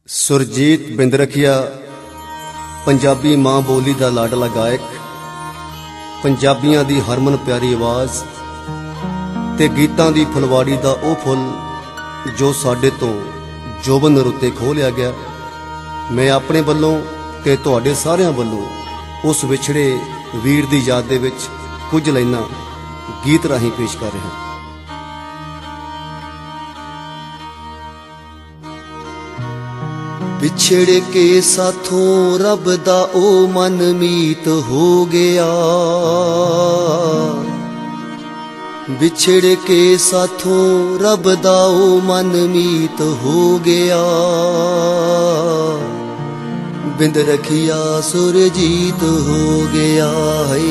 सुरजीत बिंदरखिया पंजाबी माँ बोली दा लाडला गायक, पंजाबियां दी हरमन प्यारी आवाज़ ते गीतां दी फुलवाड़ी दा ओ फुल जो साडे तो जोबन रुते खो लिया गया। मैं अपने वल्लों ते तुहाडे सारियां वल्लों उस विछड़े वीर दी याद दे विच कुछ लाइनां गीत राहीं पेश कर रहा। बिछड़ के साथों रब दा ओ मन मीत हो गया, बिछड़ के साथों रब दा ओ मन मीत हो गया। बिंदरखिया सुरजीत हो गया है,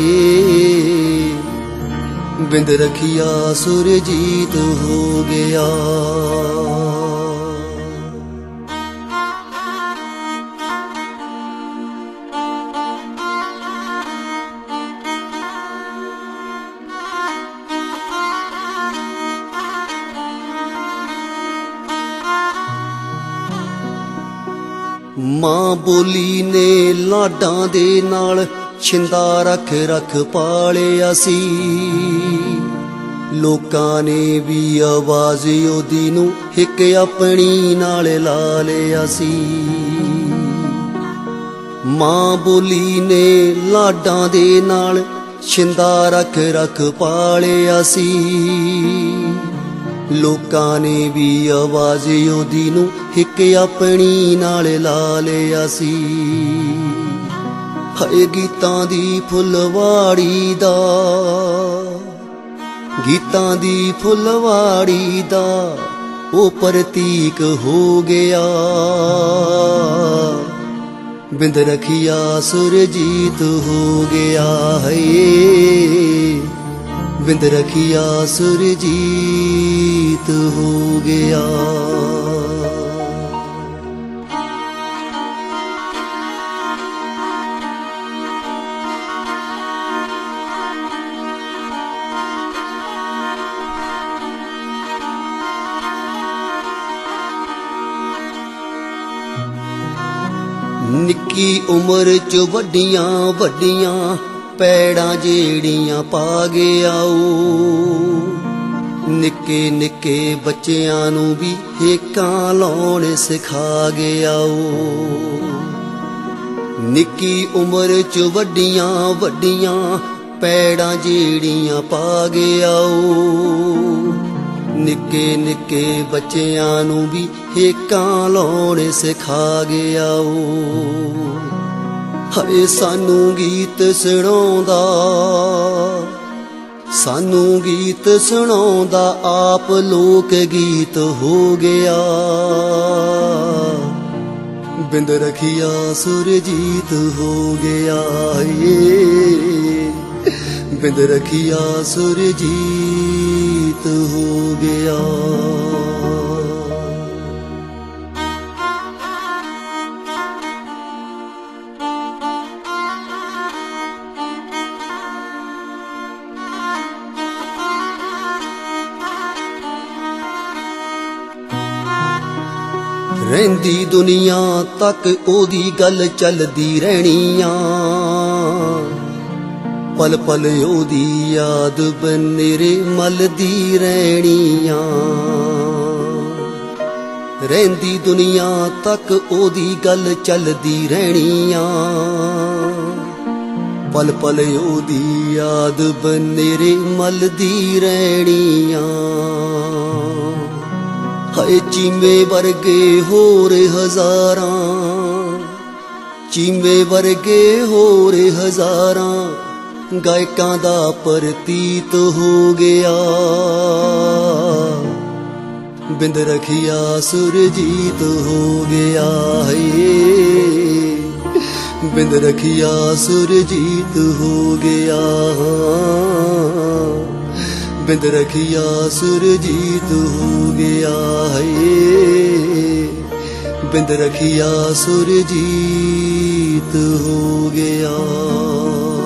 बिंदरखिया सुरजीत हो गया। मां बोली ने लाडां दे नाल छिंदा रख रख पालिया सी, लोकां ने भी आवाज़ ओदी नूं हिक अपनी नाल ला लिया सी। मां बोली ने लाडां दे नाल छिंदा रख रख पालिया सी, लोकां ने भी आवाज़ ओदी नूं हिक अपनी नाल ला लिया सी। हाय गीतां दी फुलवाड़ी दा, गीतां दी फुलवाड़ी दा ओ प्रतीक हो गया। बिंदरखिया सुरजीत हो गया है, बिंदरखिया सुरजीत हो गया। निक्की उम्र च वड्डियां वड्डियां पैड़ां जेड़ियां पा गया ओ, निक्के निक्के बच्चियां नूं भी हेकां लाउणे सिखा गया ओ। निक्की उम्र च वड्डियां वड्डियां पैड़ां जेड़ियां पा गया ओ, निक्के निक्के बच्चियां नूं भी हेकां लाउणे सिखा गया ओ। हाय सानू गीत सुणाउंदा, सानू गीत सुणाउंदा आप लोक गीत हो गया। बिंदरखिया सुरजीत हो गया ये, बिंदरखिया सुरजीत हो गया। रहंदी दुनिया तक ओदी गल चलदी रहनिया, पल पल ओदी याद बनेरे मलदी रहनिया। रहंदी दुनिया तक ओदी गल चलदी रहनिया, पल पल ओदी याद बनेरे मलदी रहनिया। हाय चीमे वर्गे होर हज़ारां, चीमे वर्गे होर हज़ारां गायकां दा प्रतीत हो गया। बिंदरखिया सुरजीत हो गया है, बिंदरखिया सुरजीत हो गया। बिंदरखिया सुरजीत हो गया है, बिंदरखिया सुरजीत हो गया।